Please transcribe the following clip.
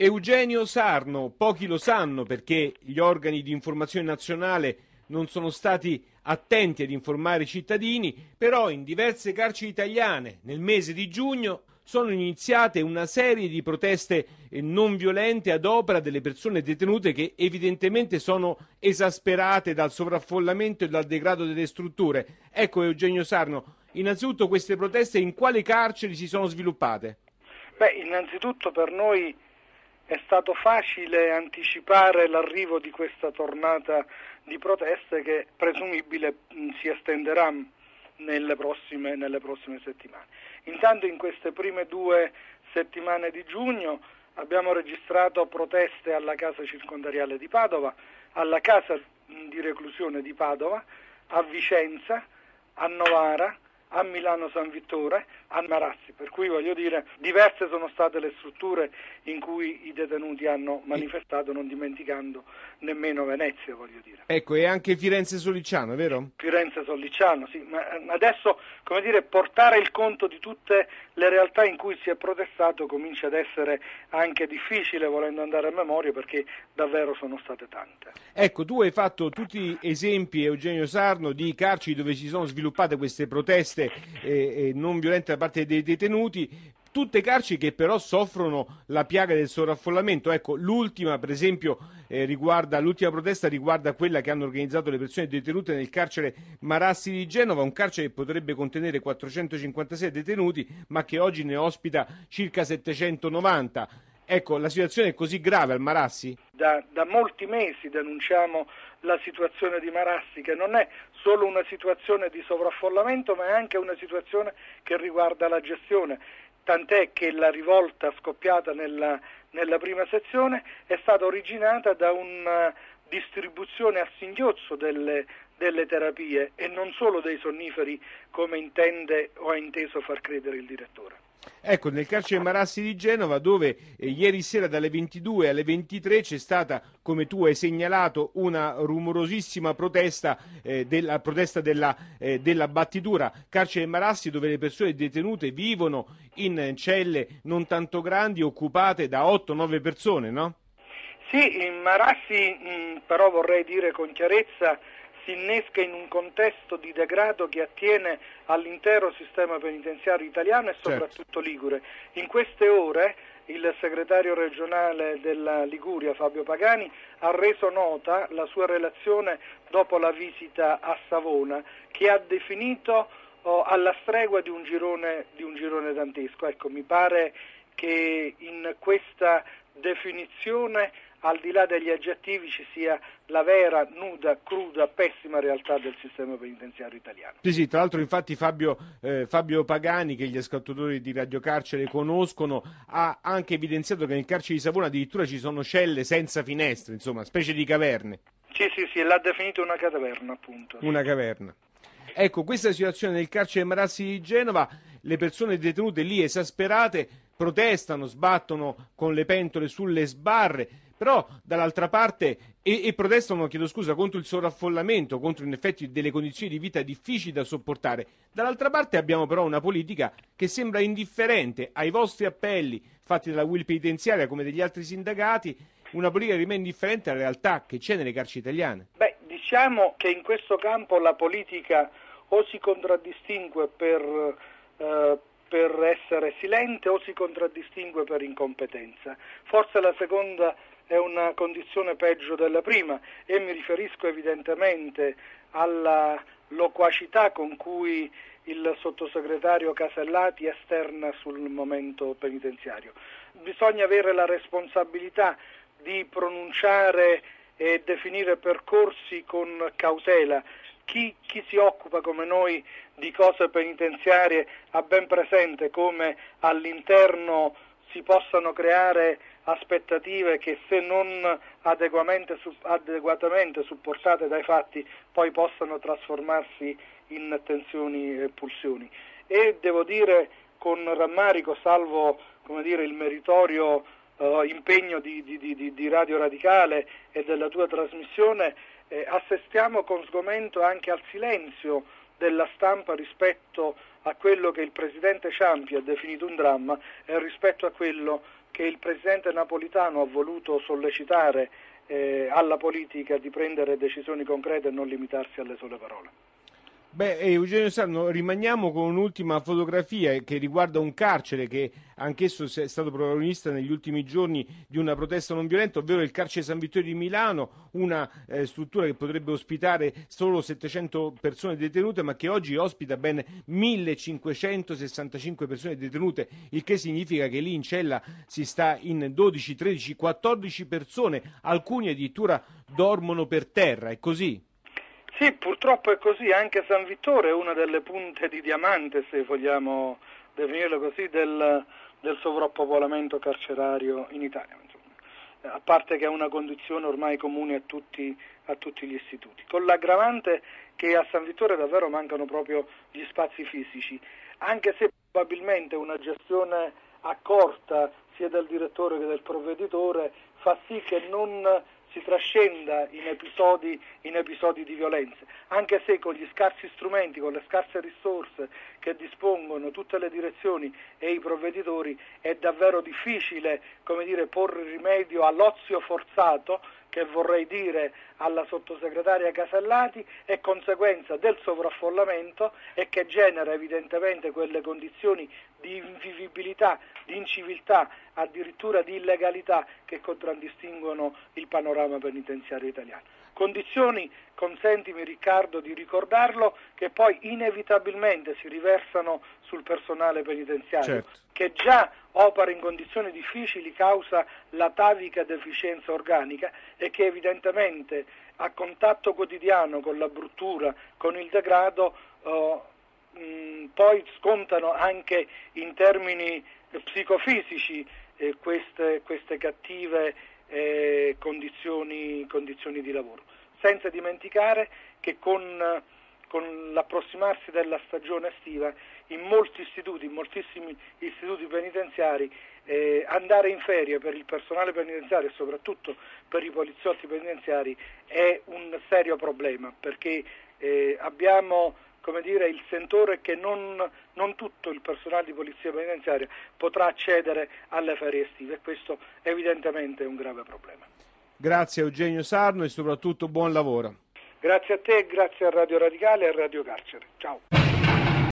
Eugenio Sarno, pochi lo sanno perché gli organi di informazione nazionale non sono stati attenti ad informare i cittadini, però in diverse carceri italiane nel mese di giugno sono iniziate una serie di proteste non violente ad opera delle persone detenute che evidentemente sono esasperate dal sovraffollamento e dal degrado delle strutture. Ecco Eugenio Sarno, innanzitutto queste proteste in quali carceri si sono sviluppate? Innanzitutto per noi è stato facile anticipare l'arrivo di questa tornata di proteste che presumibile si estenderà nelle prossime settimane. Intanto in queste prime 2 settimane di giugno abbiamo registrato proteste alla casa circondariale di Padova, alla casa di reclusione di Padova, a Vicenza, a Novara, a Milano San Vittore, a Marassi, per cui voglio dire diverse sono state le strutture in cui i detenuti hanno manifestato, non dimenticando nemmeno Venezia, voglio dire. Ecco, e anche Firenze Sollicciano, vero? Firenze Sollicciano, sì, ma adesso, portare il conto di tutte le realtà in cui si è protestato comincia ad essere anche difficile, volendo andare a memoria, perché davvero sono state tante. Ecco, tu hai fatto tutti esempi, Eugenio Sarno, di carceri dove si sono sviluppate queste proteste non violente da parte dei detenuti, tutte carceri che però soffrono la piaga del sovraffollamento. Ecco, l'ultima per esempio l'ultima protesta riguarda quella che hanno organizzato le persone detenute nel carcere Marassi di Genova, un carcere che potrebbe contenere 456 detenuti ma che oggi ne ospita circa 790. Ecco, la situazione è così grave al Marassi? Da molti mesi denunciamo la situazione di Marassi, che non è solo una situazione di sovraffollamento, ma è anche una situazione che riguarda la gestione. Tant'è che la rivolta scoppiata nella prima sezione è stata originata da una distribuzione a singhiozzo delle terapie e non solo dei sonniferi, come intende o ha inteso far credere il direttore. Ecco, nel carcere Marassi di Genova, dove ieri sera dalle 22 alle 23 c'è stata, come tu hai segnalato, una rumorosissima protesta della battitura. Carcere Marassi, dove le persone detenute vivono in celle non tanto grandi, occupate da 8-9 persone, no? Sì, in Marassi, però vorrei dire con chiarezza, si innesca in un contesto di degrado che attiene all'intero sistema penitenziario italiano e soprattutto ligure. In queste ore il segretario regionale della Liguria, Fabio Pagani, ha reso nota la sua relazione dopo la visita a Savona, che ha definito alla stregua di un girone dantesco. Ecco, mi pare che in questa definizione, al di là degli aggettivi, ci sia la vera, nuda, cruda, pessima realtà del sistema penitenziario italiano. Sì, tra l'altro infatti Fabio Pagani, che gli ascoltatori di Radio Carcere conoscono, ha anche evidenziato che nel carcere di Savona addirittura ci sono celle senza finestre, insomma, specie di caverne. Sì, l'ha definito una caverna, appunto. Una caverna. Ecco, questa situazione nel carcere Marassi di Genova, le persone detenute lì esasperate protestano, sbattono con le pentole sulle sbarre, però dall'altra parte e protestano, contro il sovraffollamento, contro in effetti delle condizioni di vita difficili da sopportare. Dall'altra parte abbiamo però una politica che sembra indifferente ai vostri appelli fatti dalla UIL penitenziaria come degli altri sindacati, una politica che rimane indifferente alla realtà che c'è nelle carceri italiane. Diciamo che in questo campo la politica o si contraddistingue per essere silente o si contraddistingue per incompetenza. Forse la seconda è una condizione peggio della prima e mi riferisco evidentemente alla loquacità con cui il sottosegretario Casellati esterna sul momento penitenziario. Bisogna avere la responsabilità di pronunciare e definire percorsi con cautela. Chi si occupa come noi di cose penitenziarie ha ben presente come all'interno si possano creare aspettative che, se non adeguatamente supportate dai fatti, poi possano trasformarsi in tensioni e pulsioni. E devo dire con rammarico, salvo il meritorio impegno di Radio Radicale e della tua trasmissione, assistiamo con sgomento anche al silenzio della stampa rispetto a quello che il presidente Ciampi ha definito un dramma e rispetto a quello che il presidente Napolitano ha voluto sollecitare alla politica di prendere decisioni concrete e non limitarsi alle sole parole. Eugenio Sarno, rimaniamo con un'ultima fotografia che riguarda un carcere che anch'esso è stato protagonista negli ultimi giorni di una protesta non violenta, ovvero il carcere San Vittorio di Milano, una struttura che potrebbe ospitare solo 700 persone detenute, ma che oggi ospita ben 1565 persone detenute, il che significa che lì in cella si sta in 12, 13, 14 persone, alcuni addirittura dormono per terra, è così? Sì, purtroppo è così, anche San Vittore è una delle punte di diamante, se vogliamo definirlo così, del sovrappopolamento carcerario in Italia, insomma. A parte che è una condizione ormai comune a tutti gli istituti, con l'aggravante che a San Vittore davvero mancano proprio gli spazi fisici, anche se probabilmente una gestione accorta sia del direttore che del provveditore fa sì che non si trascenda in episodi di violenza, anche se con gli scarsi strumenti, con le scarse risorse che dispongono tutte le direzioni e i provveditori è davvero difficile, porre rimedio all'ozio forzato, che vorrei dire alla sottosegretaria Casellati, è conseguenza del sovraffollamento e che genera evidentemente quelle condizioni di invivibilità, di inciviltà, addirittura di illegalità che contraddistinguono il panorama penitenziario italiano. Condizioni, consentimi Riccardo di ricordarlo, che poi inevitabilmente si riversano sul personale penitenziario, certo, che già opera in condizioni difficili causa l'atavica deficienza organica e che evidentemente a contatto quotidiano con la bruttura, con il degrado, poi scontano anche in termini psicofisici queste cattive condizioni di lavoro. Senza dimenticare che con l'approssimarsi della stagione estiva in moltissimi istituti penitenziari andare in ferie per il personale penitenziario e soprattutto per i poliziotti penitenziari è un serio problema, perché abbiamo il sentore che non tutto il personale di polizia penitenziaria potrà accedere alle ferie estive e questo evidentemente è un grave problema. Grazie Eugenio Sarno e soprattutto buon lavoro. Grazie a te, grazie a Radio Radicale e a Radio Carcere. Ciao.